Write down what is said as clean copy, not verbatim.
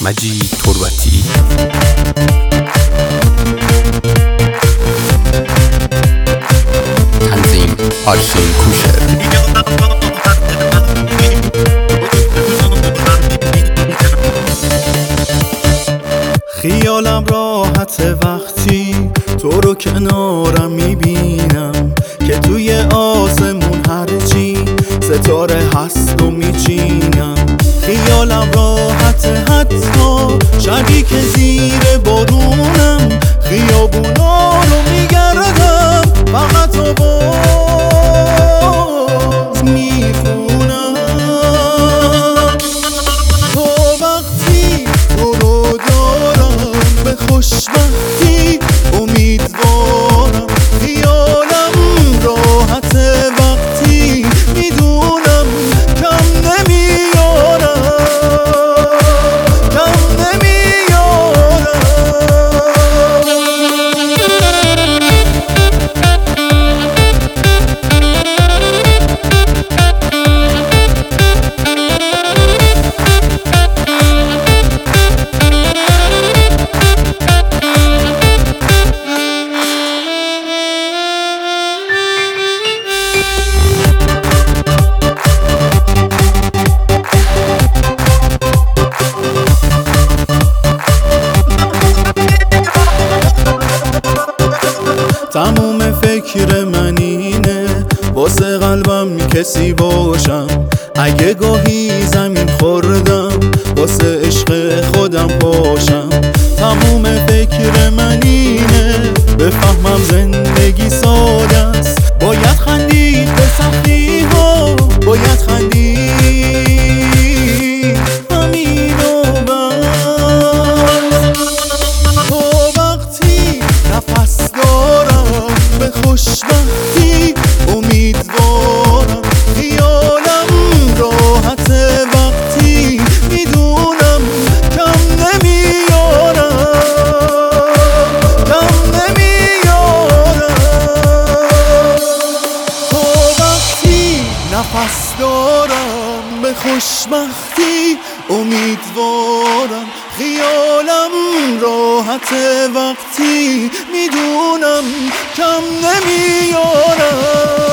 مجید تربتی. تنظیم آرشین کوشر. خیالم راحت وقتی تو رو کنارم میبینم که توی آسمون هرچی ستاره هست و میچینم. خیالم راحت حتی شبی که زیر بارونم خیابونا رو میگردم فقط آواز میخونم. تو وقتی تو رو دارم به خوشبختی امیدوارم. خیالم راحت وقتی میدونم کم نمیارم. تموم فکر من اینه واسه قلبم کسی باشم. اگه گاهی زمین خوردم واسه عشق خودم باشم. تموم فکر من اینه بفهمم زندگی ساده است. باید خندید به سختی ها، باید خندید همین و بس. تو وقتی نفس دارم به خوشبختی امیدوارم. خیالم راحت وقتی میدونم کم نمیارم. تو وقتی نفس دارم به خوشبختی امیدوارم. خیالم راحت وقتی میدونم کم نمیارم.